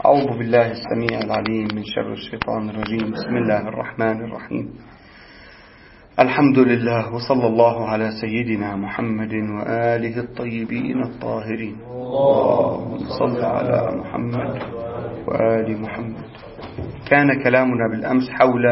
أعوذ بالله السميع العليم من شر الشيطان الرجيم. بسم الله الرحمن الرحيم. الحمد لله، وصلى الله على سيدنا محمد وآله الطيبين الطاهرين. اللهم صل على محمد وآل محمد. كان كلامنا بالأمس حول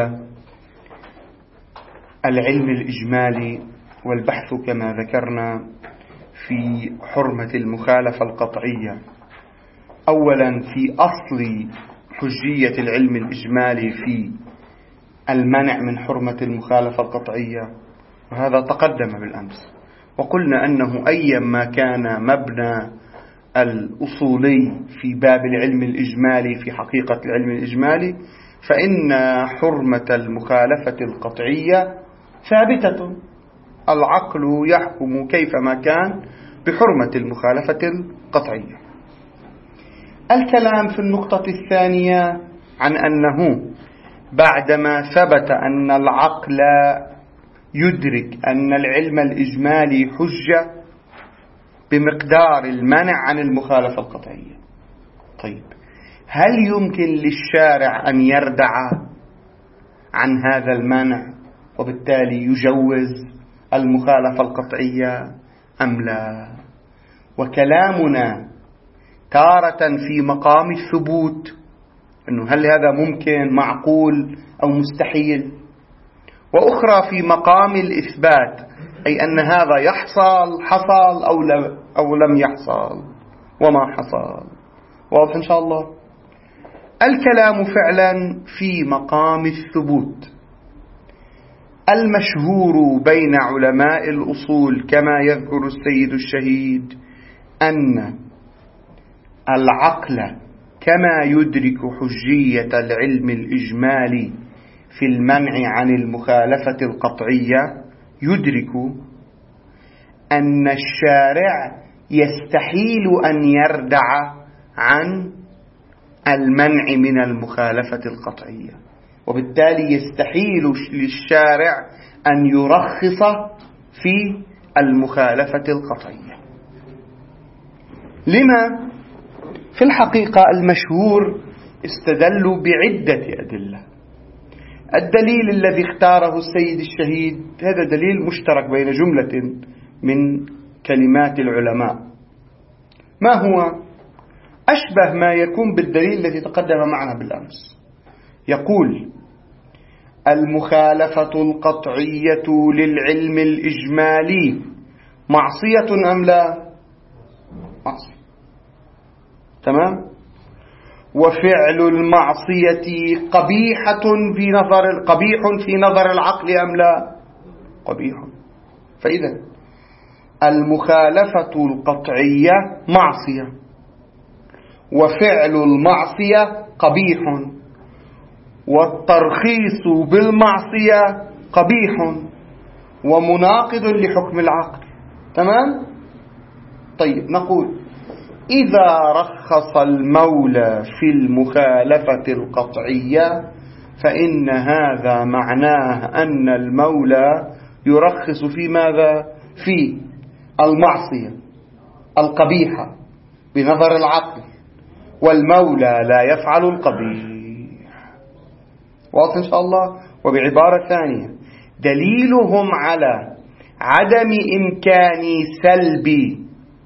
العلم الإجمالي والبحث كما ذكرنا في حرمة المخالفة القطعية، أولا في أصل حجية العلم الإجمالي في المنع من حرمة المخالفة القطعية، وهذا تقدم بالأمس، وقلنا أنه أيما كان مبنى الأصولي في باب العلم الإجمالي في حقيقة العلم الإجمالي، فإن حرمة المخالفة القطعية ثابتة. العقل يحكم كيفما كان بحرمة المخالفة القطعية. الكلام في النقطة الثانية عن أنه بعدما ثبت أن العقل يدرك أن العلم الإجمالي حجة بمقدار المنع عن المخالفة القطعية، طيب هل يمكن للشارع أن يردع عن هذا المنع وبالتالي يجوز المخالفة القطعية أم لا؟ وكلامنا تارة في مقام الثبوت، أنه هل هذا ممكن معقول أو مستحيل، وأخرى في مقام الإثبات، أي أن هذا حصل أو لم يحصل وما حصل. واضح إن شاء الله؟ الكلام فعلا في مقام الثبوت. المشهور بين علماء الأصول كما يذكر السيد الشهيد أن العقل كما يدرك حجية العلم الإجمالي في المنع عن المخالفة القطعية، يدرك أن الشارع يستحيل أن يردع عن المنع من المخالفة القطعية، وبالتالي يستحيل للشارع أن يرخص في المخالفة القطعية. لما؟ في الحقيقة المشهور استدلوا بعدة أدلة. الدليل الذي اختاره السيد الشهيد هذا دليل مشترك بين جملة من كلمات العلماء. ما هو؟ أشبه ما يكون بالدليل الذي تقدم معنا بالأمس. يقول: المخالفة القطعية للعلم الإجمالي معصية أم لا؟ معصية. تمام؟ وفعل المعصية قبيح في نظر العقل أم لا؟ قبيح. فإذا المخالفة القطعية معصية، وفعل المعصية قبيح، والترخيص بالمعصية قبيح ومناقض لحكم العقل. تمام؟ طيب نقول: إذا رخص المولى في المخالفة القطعية فإن هذا معناه أن المولى يرخص في ماذا؟ في المعصية القبيحة بنظر العقل، والمولى لا يفعل القبيح. واضح إن شاء الله؟ وبعبارة ثانية، دليلهم على عدم إمكان سلب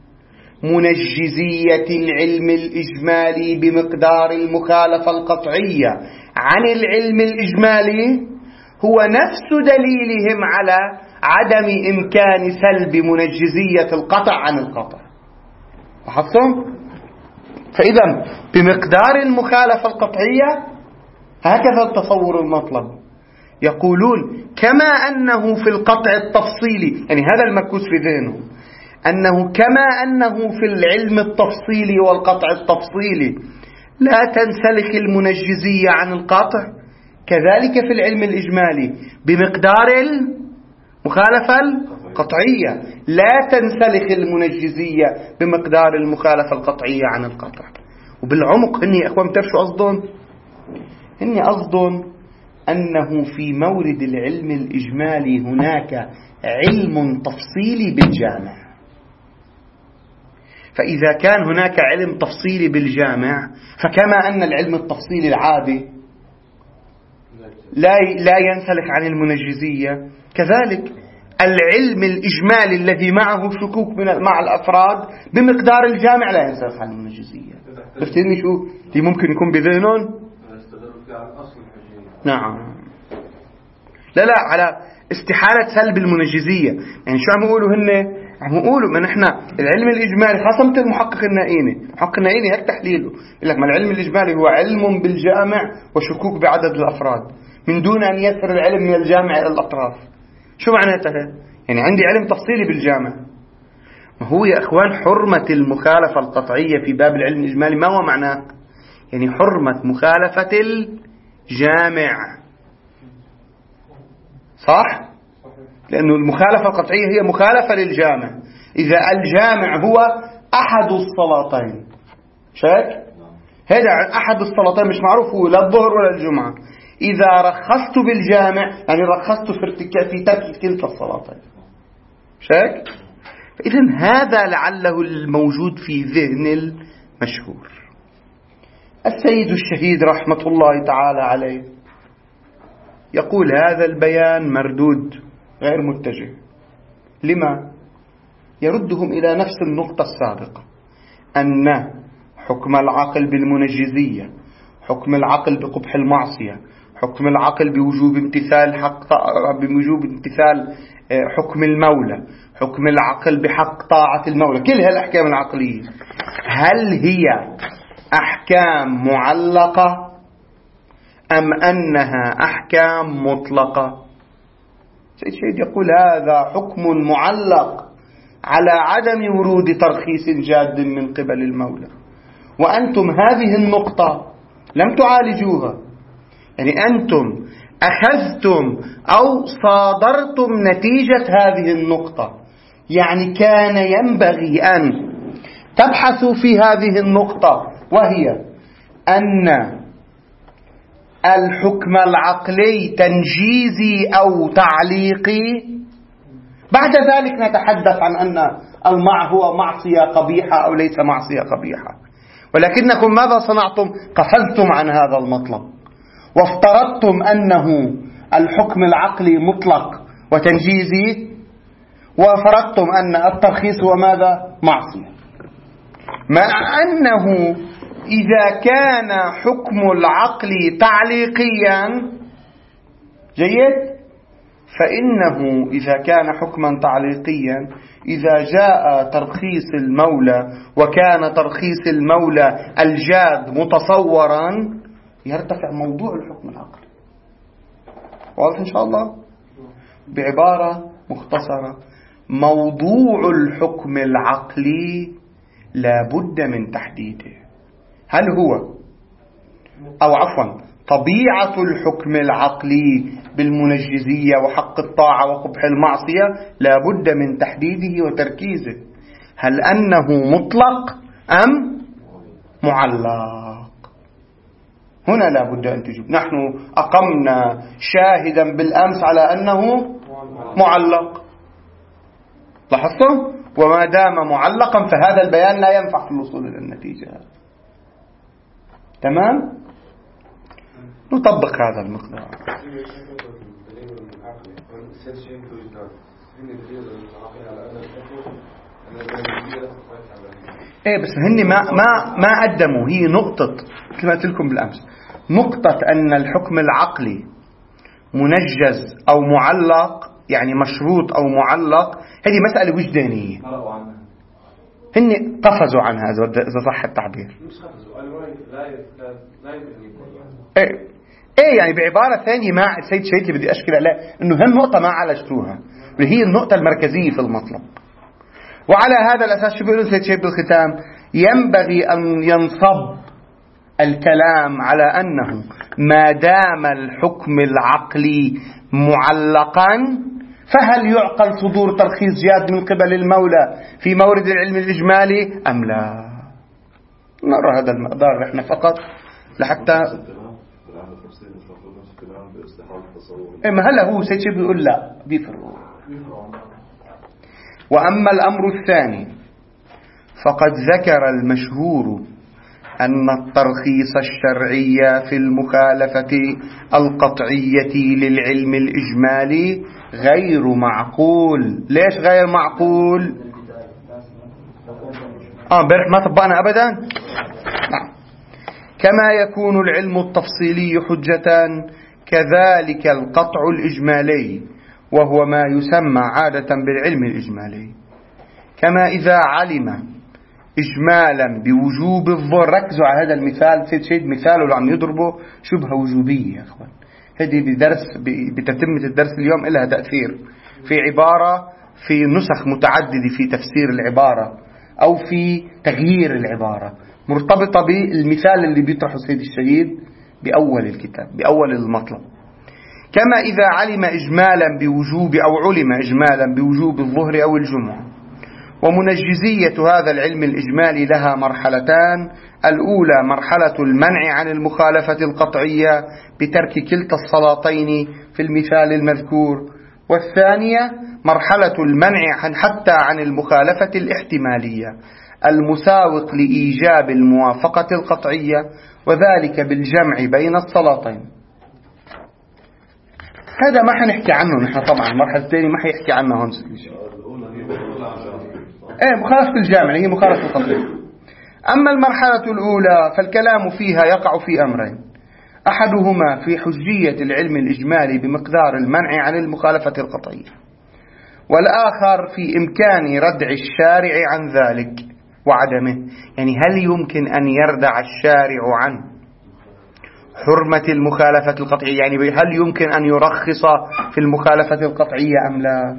منجزية العلم الإجمالي بمقدار المخالفة القطعية عن العلم الإجمالي هو نفس دليلهم على عدم إمكان سلب منجزية القطع عن القطع. لاحظتم؟ فإذا بمقدار المخالفة القطعية هكذا التصور المطلب. يقولون كما أنه في القطع التفصيلي، يعني هذا المكوس في ذهنهم، أنه كما أنه في العلم التفصيلي والقطع التفصيلي لا تنسلخ المنجزية عن القطع، كذلك في العلم الإجمالي بمقدار المخالفة القطعية لا تنسلخ المنجزية بمقدار المخالفة القطعية عن القطع. وبالعمق هني أخوان ترشوا أصدون، هني أصدون أنه في مورد العلم الإجمالي هناك علم تفصيلي بالجامع، فإذا كان هناك علم تفصيلي بالجامع، فكما أن العلم التفصيلي العادي لا ينسلخ عن المنجزية، كذلك العلم الإجمالي الذي معه شكوك مع الأفراد بمقدار الجامع لا ينسلخ عن المنجزية. تفتهمني شو اللي ممكن يكون بذهنهم؟ نعم، لا على استحالة سلب المنجزية. يعني شو عم يقولوا هن؟ عم يقولوا ما نحن العلم الإجمالي خاصة مثل المحقق النائيني. المحقق النائيني هيك تحليله، يقول لك ما العلم الإجمالي هو علم بالجامع وشكوك بعدد الأفراد من دون أن يسر العلم من الجامع إلى الأطراف. شو معناتها؟ يعني عندي علم تفصيلي بالجامع. ما هو يا أخوان حرمة المخالفة القطعية في باب العلم الإجمالي ما هو معناه؟ يعني حرمة مخالفة الجامع، صح؟ لأنه المخالفة القطعية هي مخالفة للجامع. إذا الجامع هو أحد الصلاتين، شايف؟ هذا أحد الصلاتين مش معروف هو لا الظهر ولا الجمعة. إذا رخصت بالجامع يعني رخصت في ترك كلتا الصلاتين، شايف؟ فإذن هذا لعله الموجود في ذهن المشهور. السيد الشهيد رحمة الله تعالى عليه يقول هذا البيان مردود غير متجه. لما؟ يردهم إلى نفس النقطة السابقة، أن حكم العقل بالمنجزية، حكم العقل بقبح المعصية، حكم العقل بوجوب امتثال حكم المولى، حكم العقل بحق طاعة المولى، كل هالأحكام العقلية هل هي أحكام معلقة أم أنها أحكام مطلقة؟ سيد شهيد يقول هذا حكم معلق على عدم ورود ترخيص جاد من قبل المولى، وأنتم هذه النقطة لم تعالجوها. يعني أنتم أخذتم أو صادرتم نتيجة هذه النقطة. يعني كان ينبغي أن تبحثوا في هذه النقطة، وهي أن الحكم العقلي تنجيزي أو تعليقي. بعد ذلك نتحدث عن أن هو معصية قبيحة أو ليس معصية قبيحة. ولكنكم ماذا صنعتم؟ قفزتم عن هذا المطلب وافترضتم أنه الحكم العقلي مطلق وتنجيزي، وفرضتم أن الترخيص هو ماذا؟ معصية. مع أنه إذا كان حكم العقل تعليقيا جيد، فإنه إذا كان حكما تعليقيا إذا جاء ترخيص المولى وكان ترخيص المولى الجاد متصورا يرتفع موضوع الحكم العقلي. واضح إن شاء الله؟ بعبارة مختصرة، موضوع الحكم العقلي لا بد من تحديده. هل هو طبيعة الحكم العقلي بالمنجزية وحق الطاعة وقبح المعصية لا بد من تحديده وتركيزه. هل أنه مطلق أم معلق؟ هنا لا بد أن تجيب. نحن أقمنا شاهدا بالأمس على أنه معلق، لاحظتم؟ وما دام معلقا فهذا البيان لا ينفع في الوصول إلى النتيجة. تمام؟ نطبق هذا المقدار. بس هني ما قدموا. هي نقطة مثل ما قلت لكم بالأمس، نقطة أن الحكم العقلي منجز أو معلق، يعني مشروط أو معلق، هذه مسألة وجدانية. هن قفزوا عنها إذا صح التعبير. يعني بعبارة ثانية ما سيد شهيد اللي بدي أشكل عليه إنه هالنقطة ما عالجتوها، اللي هي النقطة المركزية في المطلب. وعلى هذا الأساس شو بيقولوا سيد شهيد بالختام؟ ينبغي أن ينصب الكلام على أنه ما دام الحكم العقلي معلقا فهل يعقل صدور ترخيص جاد من قبل المولى في مورد العلم الإجمالي أم لا؟ نرى هذا المقدار نحن فقط لحتى ما هلا هو سيد شهيد بيقول لا بيفرق. وأما الأمر الثاني فقد ذكر المشهور أن الترخيص الشرعي في المخالفة القطعية للعلم الإجمالي غير معقول. ليش غير معقول؟ ما طبقنا أبدا. كما يكون العلم التفصيلي حجة كذلك القطع الإجمالي، وهو ما يسمى عادة بالعلم الإجمالي. كما إذا علم إجمالا بوجوب الظهر، ركزوا على هذا المثال، سيد مثاله اللي عم يضربه شبهة وجوبية يا أخوان. هذه بتتمة الدرس اليوم لها تأثير في عبارة، في نسخ متعددة في تفسير العبارة أو في تغيير العبارة، مرتبطة بالمثال اللي بيطرحه السيد الشهيد بأول الكتاب، بأول المطلب. كما إذا علم إجمالا بوجوب أو علم إجمالا بوجوب الظهر أو الجمعة. ومنجزية هذا العلم الإجمالي لها مرحلتان: الأولى مرحلة المنع عن المخالفة القطعية بترك كلتا الصلاتين في المثال المذكور، والثانية مرحلة المنع حتى عن المخالفة الاحتمالية المساوق لإيجاب الموافقة القطعية، وذلك بالجمع بين الصلاتين. هذا ما حنحكي عنه نحن طبعا، المرحلة الثانية ما حيحكي عنها هون. مخالفة الجامع هي مخالفة القطعية. أما المرحلة الأولى فالكلام فيها يقع في أمرين: أحدهما في حجية العلم الإجمالي بمقدار المنع عن المخالفة القطعية، والآخر في إمكان ردع الشارع عن ذلك وعدمه. يعني هل يمكن أن يردع الشارع عن حرمة المخالفة القطعية؟ يعني هل يمكن أن يرخص في المخالفة القطعية أم لا؟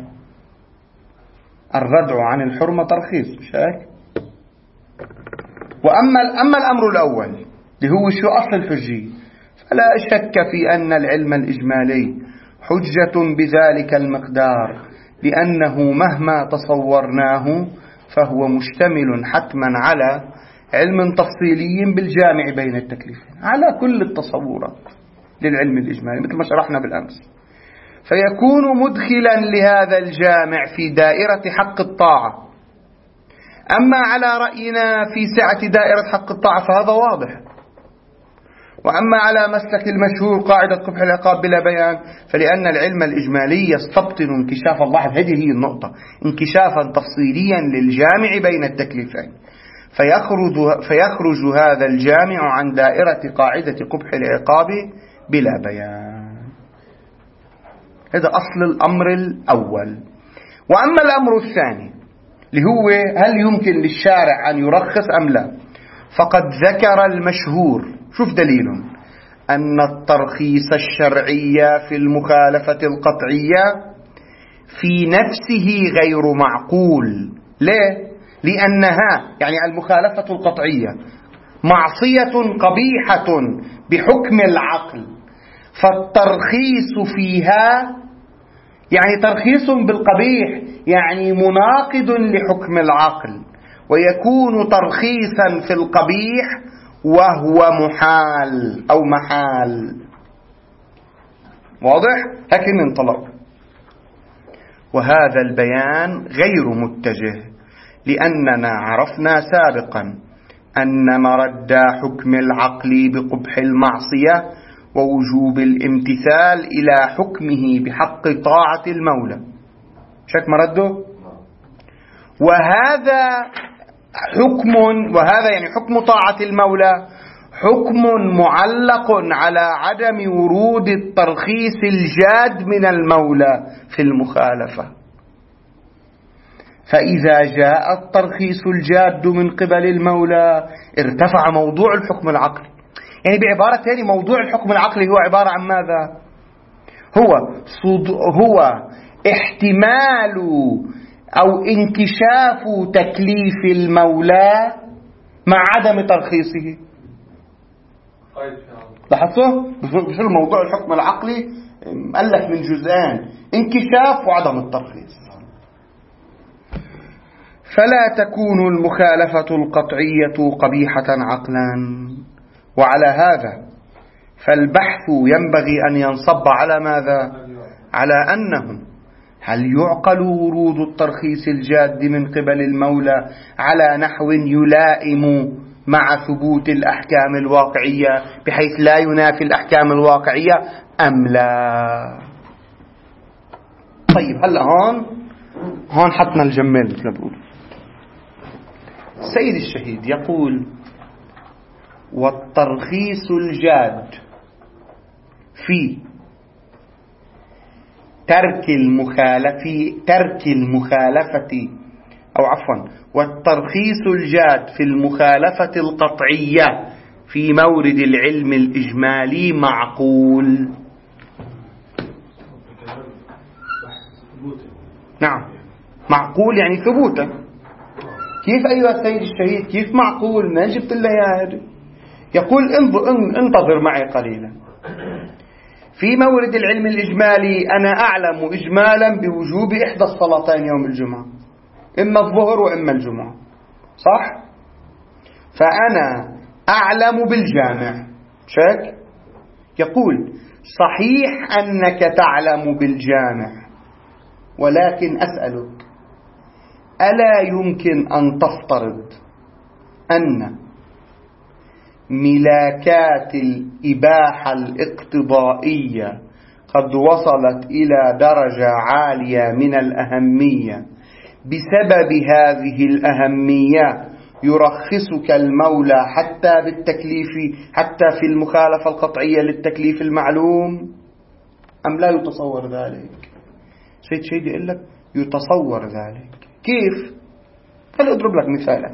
الردع عن الحرمة ترخيص، مش هيك؟ وأما الأمر الأول اللي هو شو أصل الحجية، فلا شك في أن العلم الإجمالي حجة بذلك المقدار، لأنه مهما تصورناه فهو مشتمل حتما على علم تفصيلي بالجامع بين التكليفين، على كل التصورات للعلم الإجمالي مثل ما شرحنا بالأمس. فيكون مدخلا لهذا الجامع في دائرة حق الطاعة. أما على رأينا في سعة دائرة حق الطاعة فهذا واضح. وأما على مسلك المشهور قاعدة قبح العقاب بلا بيان، فلأن العلم الإجمالي يستبطن انكشاف الله، هذه هي النقطة، انكشافا تفصيليا للجامع بين التكليفين، فيخرج هذا الجامع عن دائرة قاعدة قبح العقاب بلا بيان. هذا أصل الأمر الأول. وأما الأمر الثاني اللي هو هل يمكن للشارع أن يرخص أم لا، فقد ذكر المشهور، شوف دليل، أن الترخيص الشرعي في المخالفة القطعية في نفسه غير معقول. ليه؟ لأنها يعني المخالفة القطعية معصية قبيحة بحكم العقل، فالترخيص فيها يعني ترخيص بالقبيح، يعني مناقض لحكم العقل، ويكون ترخيصا في القبيح وهو محال أو محال. واضح؟ هكذا ننطلق. وهذا البيان غير متجه، لأننا عرفنا سابقا أن مرد حكم العقل بقبح المعصية ووجوب الامتثال إلى حكمه بحق طاعة المولى. شك مرده؟ وهذا يعني حكم طاعة المولى حكم معلق على عدم ورود الترخيص الجاد من المولى في المخالفة. فإذا جاء الترخيص الجاد من قبل المولى ارتفع موضوع الحكم العقلي. يعني بعبارة ثانية موضوع الحكم العقلي هو عبارة عن ماذا؟ هو احتمال أو انكشاف تكليف المولى مع عدم ترخيصه. لاحظتوا؟ بشو موضوع الحكم العقلي مؤلف من جزئين: انكشاف وعدم الترخيص. فلا تكون المخالفة القطعية قبيحة عقلا. وعلى هذا فالبحث ينبغي أن ينصب على ماذا؟ على أنه هل يعقل ورود الترخيص الجاد من قبل المولى على نحو يلائم مع ثبوت الأحكام الواقعية بحيث لا ينافي الأحكام الواقعية أم لا؟ طيب هلأ هون حطنا الجمال مثل ما بقول. السيد الشهيد يقول: والترخيص الجاد في ترك المخالفة أو عفوا والترخيص الجاد في المخالفة القطعية في مورد العلم الإجمالي معقول. نعم، معقول يعني ثبوتا. كيف أيها السيد الشهيد؟ كيف معقول؟ ما جبت لها يا يقول انتظر معي قليلا. في مورد العلم الإجمالي أنا أعلم إجمالا بوجوب إحدى الصلاتين يوم الجمعة، إما الظهر وإما الجمعة، صح؟ فأنا أعلم بالجامع، شك؟ يقول: صحيح أنك تعلم بالجامع، ولكن أسألك: ألا يمكن أن تفترض أن ملاكات الإباحة الاقتضائية قد وصلت إلى درجة عالية من الأهمية، بسبب هذه الأهمية يرخصك المولى حتى في المخالفة القطعية للتكليف المعلوم، أم لا يتصور ذلك؟ سيد شهيد يقول لك يتصور ذلك. كيف؟ خلي أضرب لك مثالا.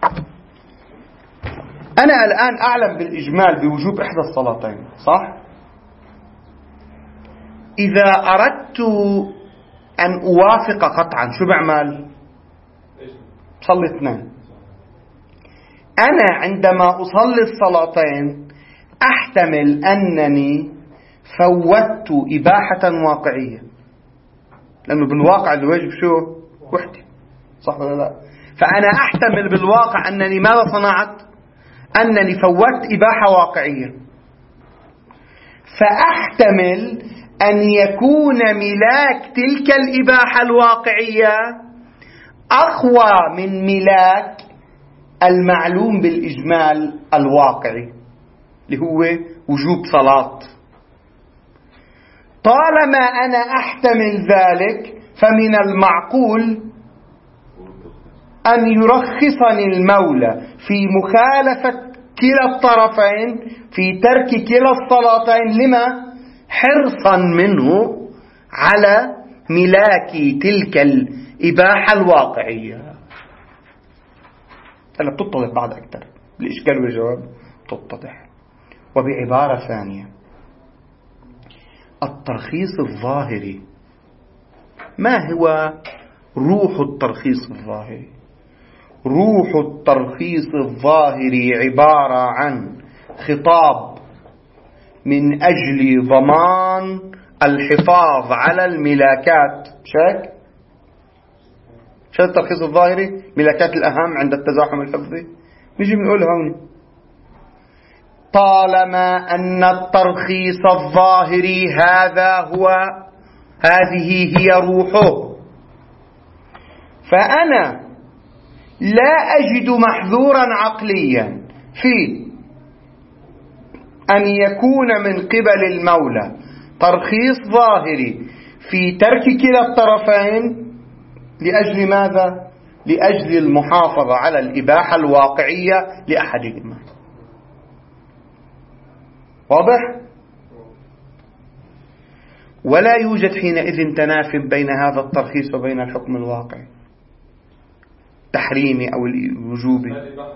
أنا الآن أعلم بالإجمال بوجوب إحدى الصلاتين، صح؟ إذا أردت أن أوافق قطعا شو بعمل؟ صلي اثنين. أنا عندما أصلي الصلاتين أحتمل أنني فوتت إباحة واقعية، لأنه بالواقع الواجب شو؟ وحدة، صح ولا لا؟ فأنا أحتمل بالواقع أنني ماذا صنعت؟ أنني فوتت إباحة واقعية. فأحتمل أن يكون ملاك تلك الإباحة الواقعية أقوى من ملاك المعلوم بالإجمال الواقعي اللي هو وجوب صلاة. طالما أنا أحتمل ذلك فمن المعقول أن يرخصني المولى في مخالفة كلا الطرفين، في ترك كلا الصلاتين، لما؟ حرصا منه على ملاك تلك الإباحة الواقعية. هلا بتتضح بعد أكثر، الإشكال والجواب تتضح. وبعبارة ثانية، الترخيص الظاهري ما هو روح الترخيص الظاهري؟ روح الترخيص الظاهري عبارة عن خطاب من أجل ضمان الحفاظ على الملاكات. شو الترخيص الظاهري؟ ملاكات الأهم عند التزاحم الحفظي. نجي بنقول هون طالما أن الترخيص الظاهري هذه هي روحه، فأنا لا أجد محذورا عقليا في أن يكون من قبل المولى ترخيص ظاهري في ترك كلا الطرفين. لأجل ماذا؟ لأجل المحافظة على الإباحة الواقعية لأحدهما. واضح؟ ولا يوجد حينئذ تناف بين هذا الترخيص وبين الحكم الواقعي التحريمي أو الوجوبي.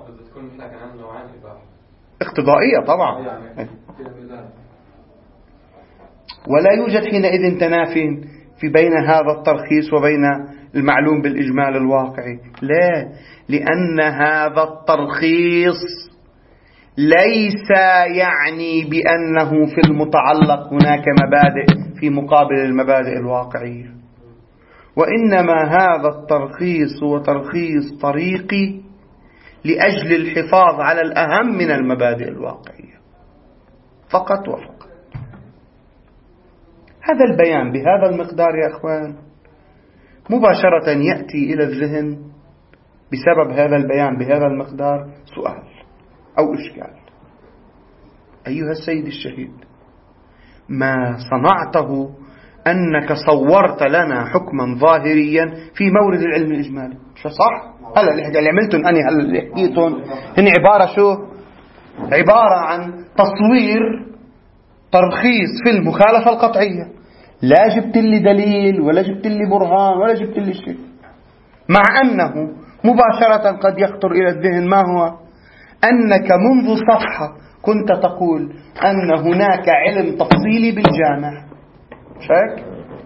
اقتضائية طبعا. ولا يوجد حينئذ تناف في بين هذا الترخيص وبين المعلوم بالإجمال الواقعي. لا، لأن هذا الترخيص ليس يعني بأنه في المتعلق هناك مبادئ في مقابل المبادئ الواقعية، وإنما هذا الترخيص هو ترخيص طريقي لأجل الحفاظ على الأهم من المبادئ الواقعية فقط وفقط. هذا البيان بهذا المقدار يا أخوان مباشرة يأتي إلى الذهن بسبب هذا البيان بهذا المقدار سؤال أو إشكال: أيها السيد الشهيد، ما صنعته أنك صورت لنا حكما ظاهريا في مورد العلم الإجمالي، شو صح؟ هلا اللي عملتم أنا هلا اللي حكيتهم هن عبارة شو؟ عبارة عن تصوير ترخيص في المخالفة القطعية. لا جبت لي دليل ولا جبت لي برهان ولا جبت لي شيء، مع أنه مباشرة قد يخطر إلى الذهن ما هو؟ أنك منذ صفحة كنت تقول أن هناك علم تفصيلي بالجامع، شاك؟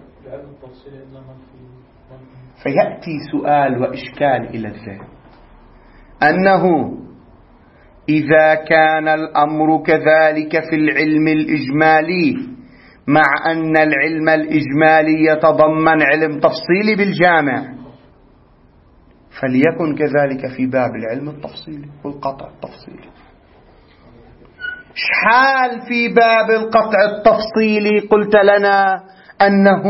فيأتي سؤال وإشكال إلى الذهن أنه إذا كان الأمر كذلك في العلم الإجمالي، مع أن العلم الإجمالي يتضمن علم تفصيلي بالجامع، فليكن كذلك في باب العلم التفصيلي والقطع التفصيلي. شحال في باب القطع التفصيلي قلت لنا أنه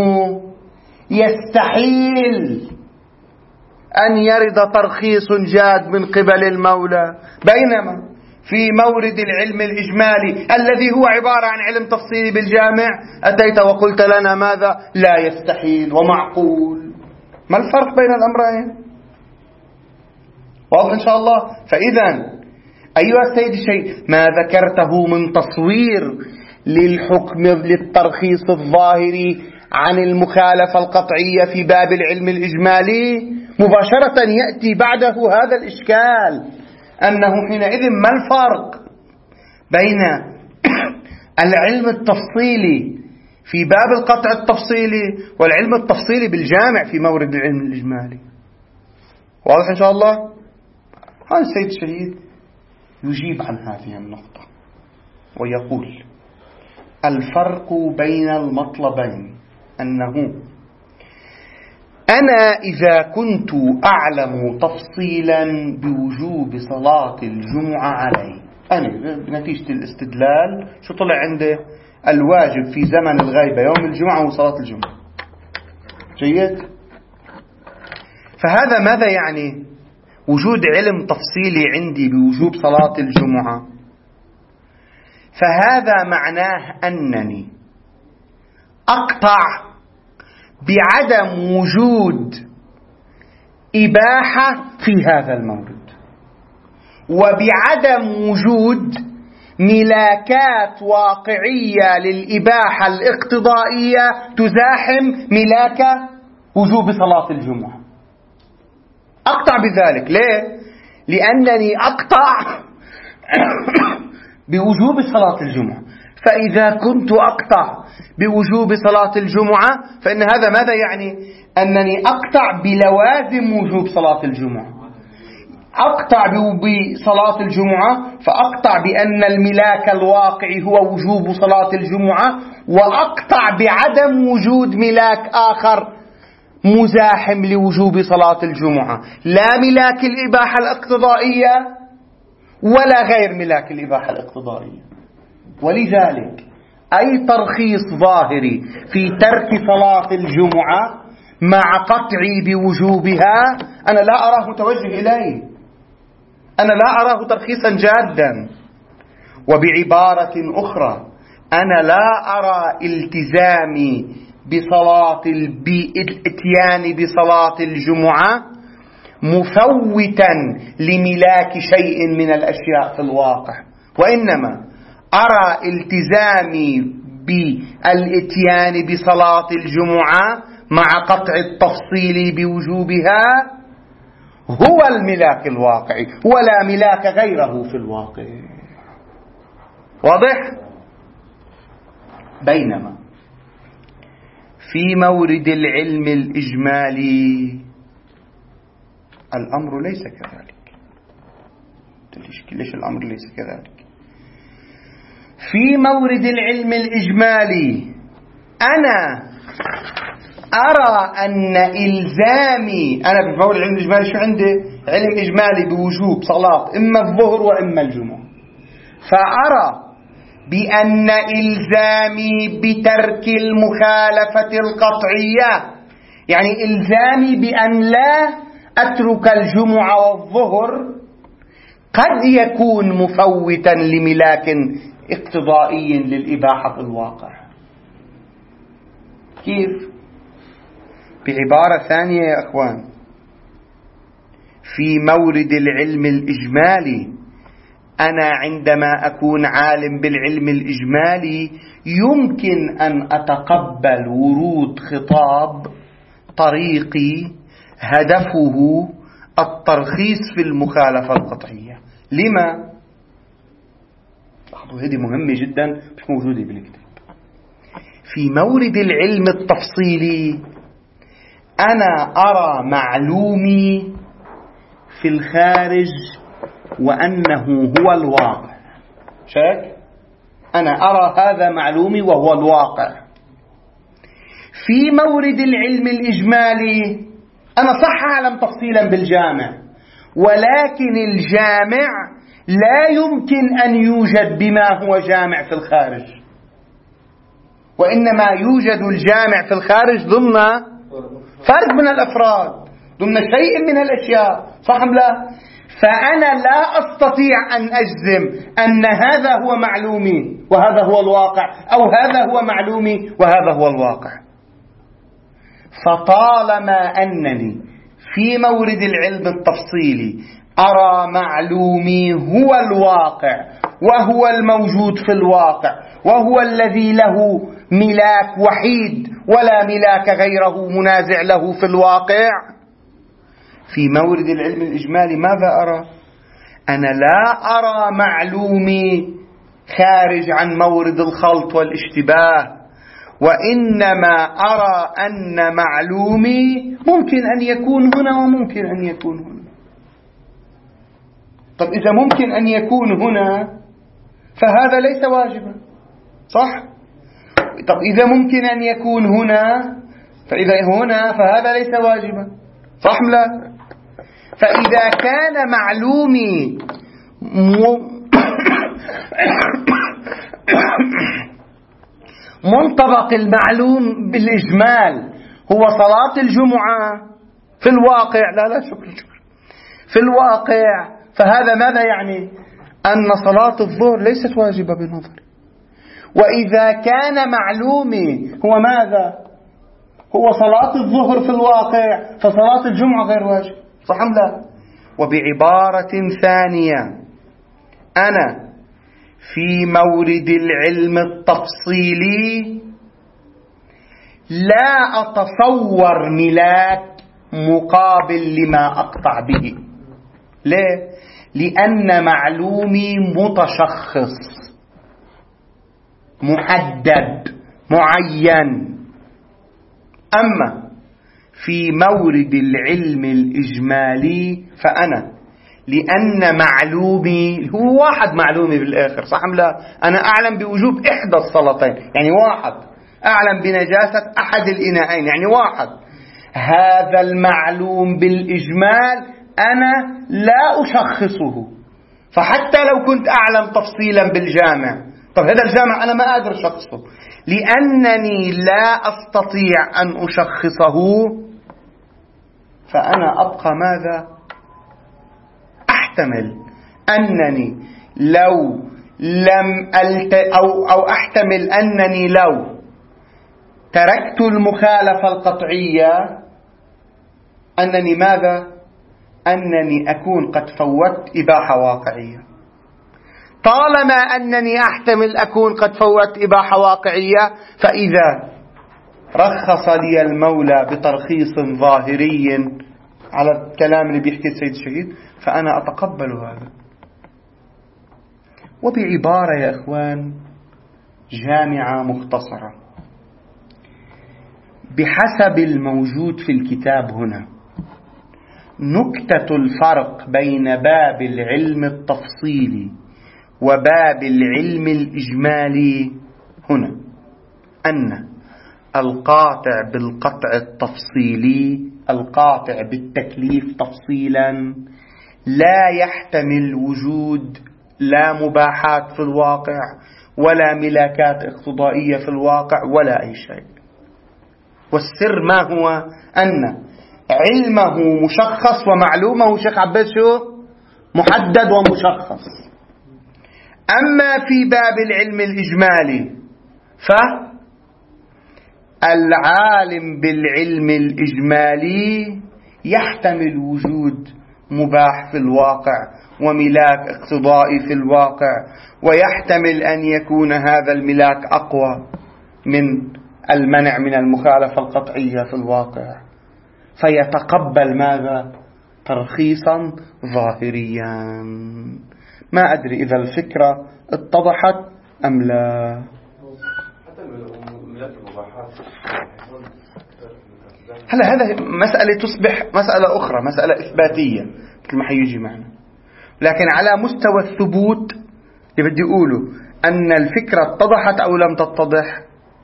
يستحيل أن يرد ترخيص جاد من قبل المولى، بينما في مورد العلم الإجمالي الذي هو عبارة عن علم تفصيلي بالجامع أتيت وقلت لنا ماذا؟ لا يستحيل ومعقول. ما الفرق بين الأمرين؟ واضح إن شاء الله؟ فإذا أيها السيد الشيخ، ما ذكرته من تصوير للحكم للترخيص الظاهري عن المخالفة القطعية في باب العلم الإجمالي مباشرة يأتي بعده هذا الإشكال، أنه حينئذ ما الفرق بين العلم التفصيلي في باب القطع التفصيلي والعلم التفصيلي بالجامع في مورد العلم الإجمالي؟ واضح إن شاء الله؟ هذا السيد الشهيد يجيب عن هذه النقطة ويقول: الفرق بين المطلبين أنه أنا إذا كنت أعلم تفصيلا بوجوب صلاة الجمعة علي، أنا بنتيجة الاستدلال شو طلع عندي؟ الواجب في زمن الغيبة يوم الجمعة هو صلاة الجمعة. جيد؟ فهذا ماذا يعني؟ وجود علم تفصيلي عندي بوجوب صلاة الجمعة، فهذا معناه أنني أقطع بعدم وجود إباحة في هذا المورد، وبعدم وجود ملاكات واقعية للإباحة الاقتضائية تزاحم ملاك وجوب صلاة الجمعة. أقطع بذلك. ليه؟ لأنني أقطع بوجوب صلاة الجمعة. فإذا كنت أقطع بوجوب صلاة الجمعة فإن هذا ماذا يعني؟ أنني أقطع بلوازم وجوب صلاة الجمعة. أقطع بصلاة الجمعة فأقطع بأن الملاك الواقعي هو وجوب صلاة الجمعة، وأقطع بعدم وجود ملاك آخر مزاحم لوجوب صلاة الجمعة، لا ملاك الإباحة الاقتضائية ولا غير ملاك الإباحة الاقتضائية. ولذلك أي ترخيص ظاهري في ترك صلاة الجمعة مع قطعي بوجوبها أنا لا أراه متوجه إليه، أنا لا أراه ترخيصا جادا. وبعبارة أخرى أنا لا أرى التزامي بالاتيان بصلاة الجمعة مفوتا لملاك شيء من الأشياء في الواقع، وإنما أرى التزامي بالاتيان بصلاة الجمعة مع قطع التفصيل بوجوبها هو الملاك الواقعي ولا ملاك غيره في الواقع. واضح؟ بينما في مورد العلم الإجمالي الأمر ليس كذلك. ليش الأمر ليس كذلك؟ في مورد العلم الإجمالي أنا أرى أن إلزامي، أنا في مورد العلم الإجمالي شو عندي؟ علم إجمالي بوجوب صلاة إما الظهر وإما الجمعة، فأرى بأن إلزامي بترك المخالفة القطعية يعني إلزامي بأن لا أترك الجمعة والظهر قد يكون مفوتا لملاك اقتضائي للإباحة في الواقع. كيف؟ بعبارة ثانية يا أخوان، في مورد العلم الإجمالي أنا عندما أكون عالم بالعلم الإجمالي يمكن أن أتقبل ورود خطاب طريقي هدفه الترخيص في المخالفة القطعية. لما؟ لاحظوا هذه مهمة جدا مش موجودة بالكتاب. في مورد العلم التفصيلي أنا أرى معلومي في الخارج وأنه هو الواقع. شايف؟ أنا أرى هذا معلومي وهو الواقع. في مورد العلم الإجمالي أنا صح أعلم تفصيلا بالجامع، ولكن الجامع لا يمكن أن يوجد بما هو جامع في الخارج، وإنما يوجد الجامع في الخارج ضمن فرد من الأفراد، ضمن شيء من الأشياء، صح أم لا؟ فأنا لا أستطيع أن أجزم أن هذا هو معلومي وهذا هو الواقع، أو هذا هو معلومي وهذا هو الواقع. فطالما أنني في مورد العلم التفصيلي أرى معلومي هو الواقع وهو الموجود في الواقع وهو الذي له ملاك وحيد ولا ملاك غيره منازع له في الواقع، في مورد العلم الإجمالي ماذا أرى؟ أنا لا أرى معلومي خارج عن مورد الخلط والاشتباه، وإنما أرى أن معلومي ممكن أن يكون هنا وممكن أن يكون هنا. طب إذا ممكن أن يكون هنا فهذا ليس واجبا، صح؟ طب إذا ممكن أن يكون هنا فإذا هنا فهذا ليس واجبا، صح لا؟ فإذا كان معلومي منطبق المعلوم بالإجمال هو صلاة الجمعة في الواقع، لا شكرا في الواقع، فهذا ماذا يعني؟ أن صلاة الظهر ليست واجبة بنظري. وإذا كان معلومي هو ماذا؟ هو صلاة الظهر في الواقع، فصلاة الجمعة غير واجب، صح أم لا؟ وبعبارة ثانية، أنا في مورد العلم التفصيلي لا أتصور ملاك مقابل لما أقطع به. ليه؟ لأن معلومي متشخص محدد معين. أما في مورد العلم الإجمالي فأنا لأن معلومي هو واحد معلومي بالآخر، صح أم لا؟ أنا أعلم بوجوب إحدى الصلاتين، يعني واحد، أعلم بنجاسة أحد الإناءين، يعني واحد. هذا المعلوم بالإجمال أنا لا أشخصه، فحتى لو كنت أعلم تفصيلا بالجامع، طب هذا الجامع أنا ما أقدر أشخصه، لأنني لا أستطيع أن أشخصه، فأنا أبقى ماذا؟ أحتمل أنني لو لم أو أحتمل أنني لو تركت المخالفة القطعية أنني ماذا؟ أنني أكون قد فوت إباحة واقعية. طالما أنني أحتمل أكون قد فوت إباحة واقعية، فإذا رخص لي المولى بترخيص ظاهري على الكلام اللي بيحكي السيد الشهيد فأنا أتقبل هذا. وبعبارة يا إخوان جامعة مختصرة، بحسب الموجود في الكتاب هنا، نكتة الفرق بين باب العلم التفصيلي وباب العلم الإجمالي هنا أن القاطع بالقطع التفصيلي، القاطع بالتكليف تفصيلا، لا يحتمل وجود لا مباحات في الواقع ولا ملاكات اقتضائية في الواقع ولا أي شيء. والسر ما هو؟ أن علمه مشخص ومعلومه شيخ عباس شو؟ محدد ومشخص. أما في باب العلم الإجمالي فالعالم بالعلم الإجمالي يحتمل وجود مباح في الواقع وملاك اقتضائي في الواقع، ويحتمل أن يكون هذا الملاك أقوى من المنع من المخالفة القطعية في الواقع، فيتقبل ماذا؟ ترخيصا ظاهريا. ما أدري إذا الفكرة اتضحت أم لا. هلا هذا مسألة تصبح مسألة أخرى، مسألة إثباتية مثل ما حيجي معنا، لكن على مستوى الثبوت اللي بدي أقوله أن الفكرة اتضحت أو لم تتضح.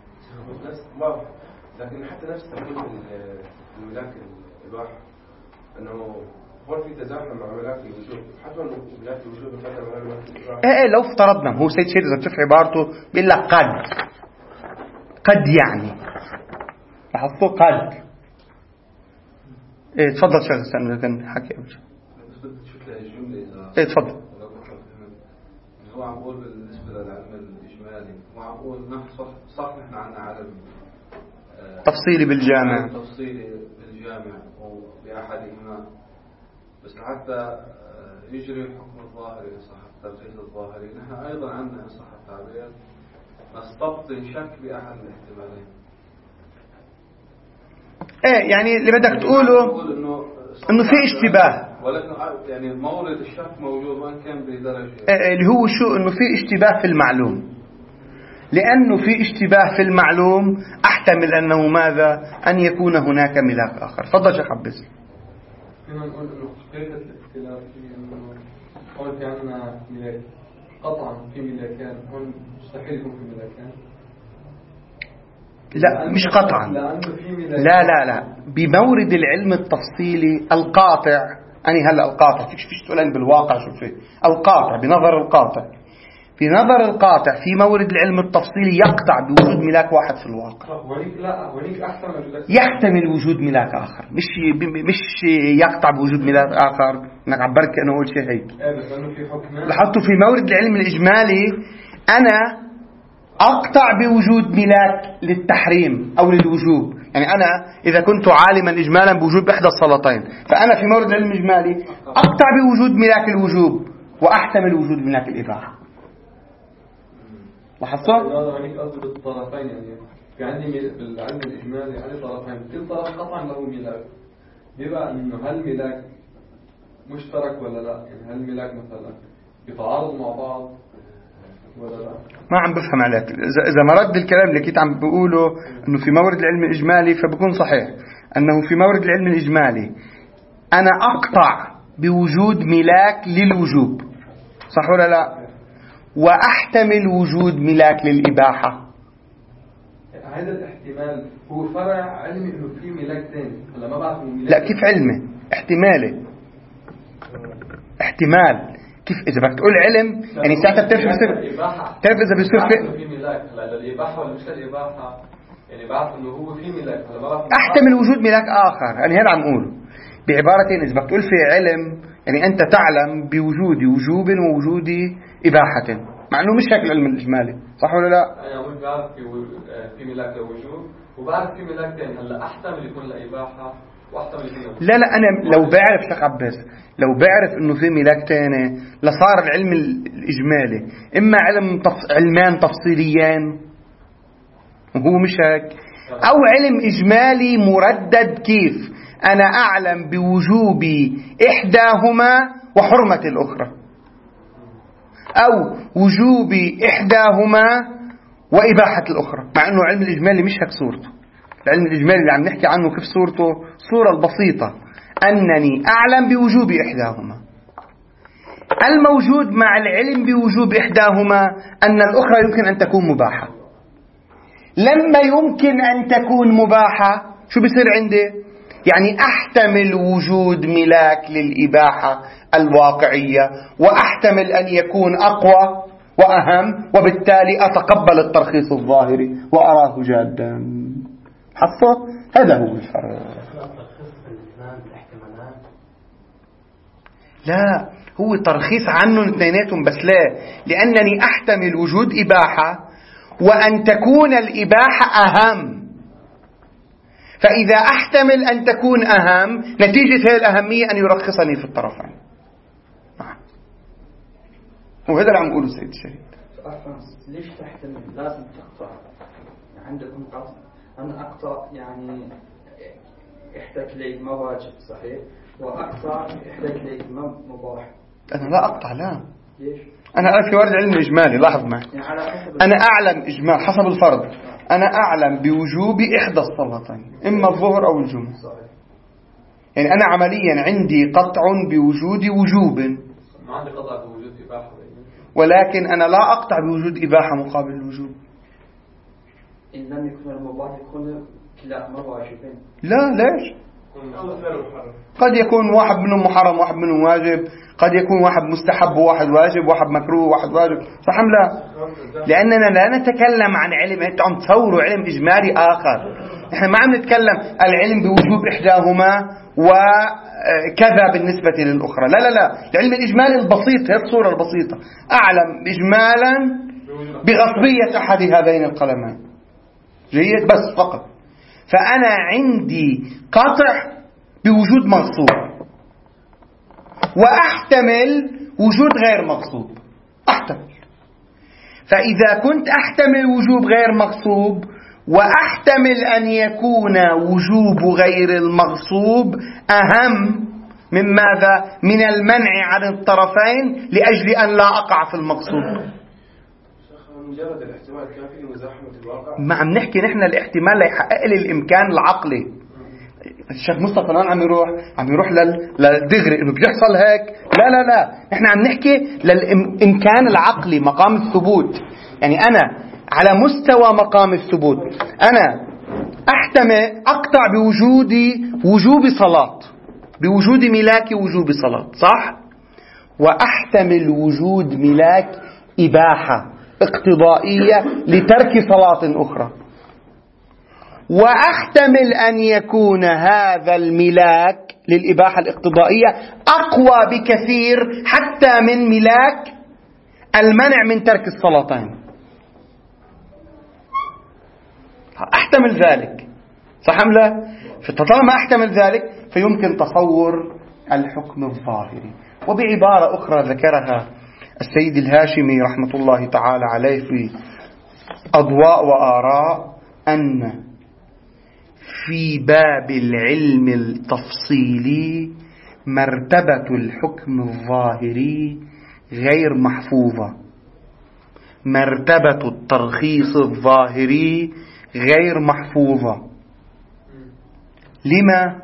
لكن حتى نفس تقول الملاك الواحد أنه هو في تزاحم مع ملاك الوجود، حتى ملاك الوجود مقدم على ملاك الواحد. لو افترضنا، هو سيد شيرز بتشوف عبارته بيقول لك قد يعني لاحظتوا قد. تفضل شيخ استنى كان حكي أول شيء. تفضل. هو عم بقول بالنسبة للعلم الإجمالي، هو عم بقول نحن صح نحن عنا علم تفصيلي بالجامع وبأحدهما، بس حتى يجري الحكم الظاهري إن صح التلخيص الظاهري، نحن أيضا عندنا إن صح التعبير نستبطن شك بأحد الاحتمالين. يعني اللي بدك تقوله إنه في اشتباه، ولكن يعني مورد الشك موجود وإن كان بدرجة اللي هو شو؟ إنه في اشتباه في المعلوم. لأنه في اشتباه في المعلوم أحتمل أنه ماذا؟ أن يكون هناك ملاك آخر. تفضل شيخ عباس. فينا نقول إنه حقيقة الاختلاف في إنه هون في عنا ملاك، قطعا في ملاكان، هون مستحيل يكون في ملاكان. لا مش قطعا، لا بمورد العلم التفصيلي القاطع. أنا هلا القاطع فيش تقول بالواقع شو فيه القاطع بنظر القاطع. في نظر القاطع في مورد العلم التفصيلي يقطع بوجود ملاك واحد في الواقع. يحتمل وجود ملاك آخر، مش يقطع بوجود ملاك آخر. أنا عبرت كأنه أقول شيء هيك. لاحظتوا في مورد العلم الإجمالي أنا أقطع بوجود ملاك للتحريم أو للوجوب. يعني أنا إذا كنت عالما إجمالا بوجود إحدى الصلاتين، فأنا في مورد العلم الإجمالي أقطع بوجود ملاك الوجوب وأحتمل وجود ملاك الإباحة. لاحظتوا؟ هذا هنيك قصد بالطرفين، يعني في عندي بالعلم الإجمالي عندي طرفين، كل طرف قطعا له ملاك. بيبقى إنه هل ملاك مشترك ولا لا؟ يعني هل ملاك مثلا يتعارض مع بعض ولا لا؟ ما عم بفهم عليك. إذا مرد الكلام اللي كنت عم بقوله إنه في مورد العلم الإجمالي فبكون صحيح أنه في مورد العلم الإجمالي أنا أقطع بوجود ملاك للوجوب، صح ولا لا؟ وأحتمل وجود ملاك للإباحة. هذا الاحتمال هو فرع علمي إنه في ملاك ثاني، ولا ما بعرف إنه ملاك؟ لا كيف علمي؟ احتمالي. احتمال كيف إذا بدك تقول علم يعني ساعتها بتعرف إذا بيصير في ملاك. لا الإباحة ولا مش الإباحة، يعني بعرف إنه هو في ملاك، ولا ما بعرف. أحتمل وجود ملاك آخر. يعني هذا عم أقوله بعبارتين. إذا بدك تقول في علم يعني أنت تعلم بوجود وجوب ووجود إباحة، مع أنه مش هيك العلم الإجمالي، صح ولا لا؟ أنا أقول بعرف في ملاك لوجوب وبعرف في ملاك ثاني. هلا أحتمل يكون الإباحة واحتمل يكون لا أنا لو بعرف شيخ عباس، لو بعرف إنه في ملاك ثاني لصار العلم الإجمالي إما علمان تفصيليان وهو مش هيك، أو علم إجمالي مردد. كيف أنا أعلم بوجوب إحداهما وحرمة الأخرى، أو وجوب إحداهما وإباحة الأخرى، مع أنه علم الإجمالي مش هيك صورته. العلم الإجمالي اللي عم نحكي عنه كيف صورته؟ صورة البسيطة أنني أعلم بوجوب إحداهما. الموجود مع العلم بوجوب إحداهما أن الأخرى يمكن أن تكون مباحة. لما يمكن أن تكون مباحة شو بيصير عندي؟ يعني أحتمل وجود ملاك للإباحة الواقعية، وأحتمل أن يكون أقوى وأهم، وبالتالي أتقبل الترخيص الظاهري وأراه جادا. حصة هذا هو الفرق. لا، هو ترخيص عنهم اثنيناتهم، بس لا، لأنني أحتمل وجود إباحة وأن تكون الإباحة أهم. فإذا أحتمل أن تكون أهم، نتيجة هذه الأهمية أن يرخصني في الطرفين. وهذا اللي عم يقوله السيد الشهيد. ليش تحتمل؟ لازم تقطع. عندكم قطع، أنا أقطع يعني يحتاج لي ما واجب صحيح، وأقطع يحتاج لي ما مباح. أنا لا أقطع، لا. ليش؟ أنا أعرف في ورد علم إجمالي، لاحظ معي، أنا أعلم إجمال حسب الفرض، أنا أعلم بوجوب إحدى الصلاتين، إما الظهر أو الجمعة. يعني أنا عمليا عندي قطع بوجود وجوب، ما عندي قطع بوجود إباحة، ولكن أنا لا أقطع بوجود إباحة مقابل الوجوب. إن لم يكن المباح يكون لا ما واجبين. لا، ليش؟ قد يكون واحد منهم محرم واحد منهم واجب، قد يكون واحد مستحب وواحد واجب، واحد مكروه وواحد واجب، صح أم لا؟ لأننا لا نتكلم عن علم، أنتم عم تصوروا علم إجمالي آخر. نحن ما عم نتكلم العلم بوجوب إحداهما وكذا بالنسبة للأخرى، لا لا لا، العلم الإجمالي البسيط، هي الصورة البسيطة، أعلم إجمالا بغصبية أحد هذين القلمين، جيد، بس فقط. فأنا عندي قطع بوجود مغصوب، وأحتمل وجود غير مغصوب، أحتمل. فإذا كنت أحتمل وجوب غير مغصوب وأحتمل أن يكون وجوب غير المغصوب أهم من ماذا؟ من المنع عن الطرفين لأجل أن لا أقع في المغصوب. مجرد الاحتمال كافي لمزاحمة الواقع. ما عم نحكي نحن الاحتمال ليحقق لي الإمكان العقلي. الشيخ مصطفى الآن عم يروح للدغري إنه بيحصل هيك، لا لا لا، نحن عم نحكي للإمكان العقلي، مقام الثبوت. يعني أنا على مستوى مقام الثبوت أنا أحتمل أقطع وجوب صلاة، بوجود ملاك وجوب صلاة، صح؟ وأحتمل وجود ملاك إباحة اقتضائية لترك صلاة أخرى، وأحتمل أن يكون هذا الملاك للإباحة الاقتضائية أقوى بكثير حتى من ملاك المنع من ترك الصلاتين. أحتمل ذلك، صح أم لا؟ فطالما أحتمل ذلك فيمكن تصور الحكم الظاهري. وبعبارة أخرى ذكرها السيد الهاشمي رحمة الله تعالى عليه في أضواء وآراء، أن في باب العلم التفصيلي مرتبة الحكم الظاهري غير محفوظة، مرتبة الترخيص الظاهري غير محفوظة. لما؟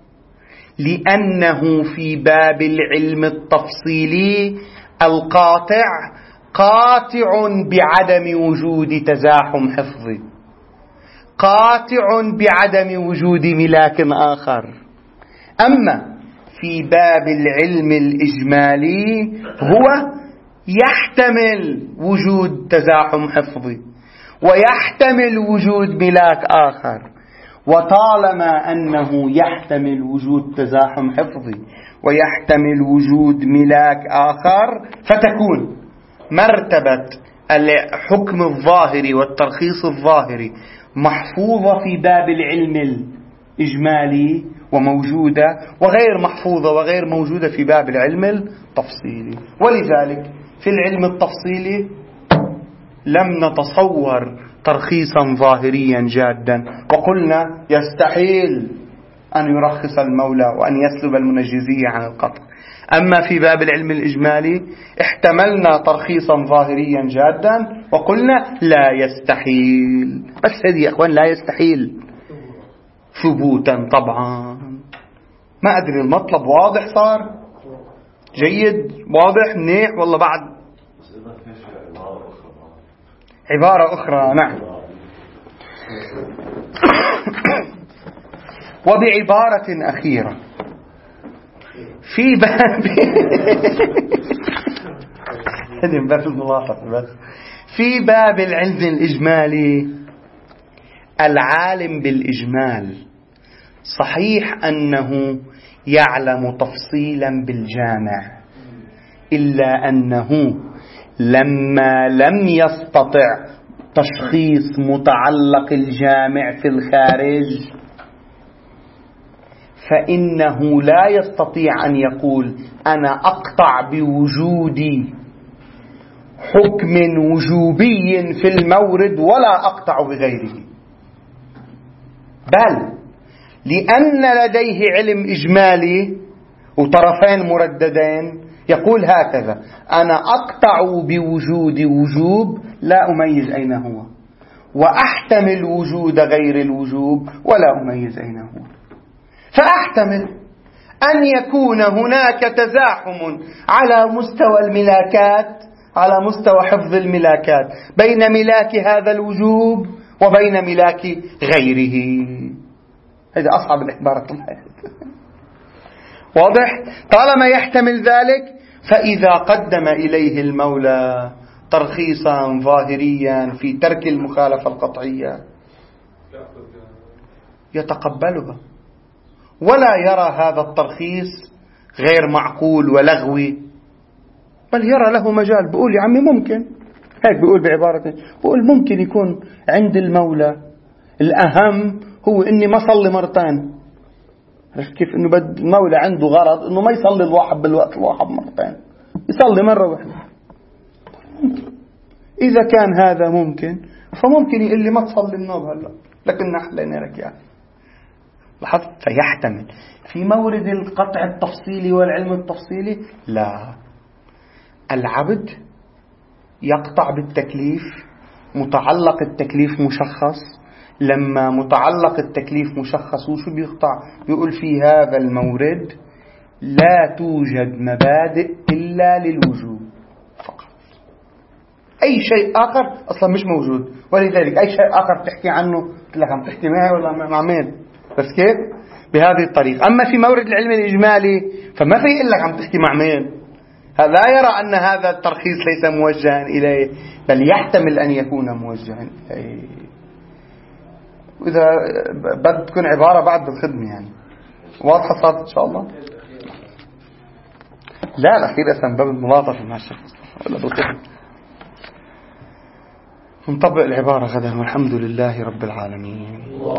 لأنه في باب العلم التفصيلي القاطع قاطع بعدم وجود تزاحم حفظي، قاطع بعدم وجود ملاك آخر. أما في باب العلم الإجمالي هو يحتمل وجود تزاحم حفظي ويحتمل وجود ملاك آخر، وطالما أنه يحتمل وجود تزاحم حفظي ويحتمل وجود ملاك آخر، فتكون مرتبة الحكم الظاهري والترخيص الظاهري محفوظة في باب العلم الإجمالي وموجودة، وغير محفوظة وغير موجودة في باب العلم التفصيلي. ولذلك في العلم التفصيلي لم نتصور ترخيصا ظاهريا جادا، وقلنا يستحيل أن يرخص المولى وأن يسلب المنجزية عن القطع. أما في باب العلم الإجمالي احتملنا ترخيصا ظاهريا جادا وقلنا لا يستحيل. بس هذه يا أخوان لا يستحيل ثبوتا طبعا. ما أدري المطلب واضح صار؟ جيد، واضح، منيح، والله بعد عبارة أخرى. نعم. وبعبارة أخيرة في باب في باب العلم الإجمالي العالم بالإجمال صحيح أنه يعلم تفصيلا بالجامع، إلا أنه لما لم يستطع تشخيص متعلق الجامع في الخارج فإنه لا يستطيع أن يقول أنا أقطع بوجود حكم وجوبي في المورد ولا أقطع بغيره، بل لأن لديه علم إجمالي وطرفين مرددين يقول هكذا: أنا أقطع بوجود وجوب لا أميز أين هو، وأحتمل وجود غير الوجوب ولا أميز أين هو. فأحتمل أن يكون هناك تزاحم على مستوى الملاكات، على مستوى حفظ الملاكات، بين ملاك هذا الوجوب وبين ملاك غيره. هذا أصعب العبارة في الحياة. واضح؟ طالما يحتمل ذلك، فإذا قدم إليه المولى ترخيصا ظاهريا في ترك المخالفة القطعية يتقبلها، ولا يرى هذا الترخيص غير معقول ولغوي، بل يرى له مجال. بقول يا عمي ممكن هيك، بيقول بعبارة، بقول ممكن يكون عند المولى الأهم هو إني ما صلي مرتين. عرفت كيف؟ إنه المولى عنده غرض إنه ما يصلي الواحد بالوقت الواحد مرتين، يصلي مرة واحدة. إذا كان هذا ممكن فممكن يقول لي ما تصلي النوم هلا، لكن حلينا لك يعني. لاحظت؟ فيحتمل. في مورد القطع التفصيلي والعلم التفصيلي لا، العبد يقطع بالتكليف، متعلق التكليف مشخص. لما متعلق التكليف مشخص وشو بيقطع؟ بيقول في هذا المورد لا توجد مبادئ إلا للوجوب فقط، أي شيء آخر أصلا مش موجود. ولذلك أي شيء آخر تحكي عنه قلت لك عم تحكي معي ولا مع مين؟ بس كيف؟ بهذه الطريقة. أما في مورد العلم الإجمالي فما في يقول لك عم تحكي مع مين. لا يرى أن هذا الترخيص ليس موجها إليه، بل يحتمل أن يكون موجها إليه. وإذا بدأت تكون عبارة بعد الخدمة يعني واضحة صارت إن شاء الله. لا الأخير أسمى باب الملاطفة مع الشيخ ولا بالخدمة. نطبق العبارة غدا والحمد لله رب العالمين.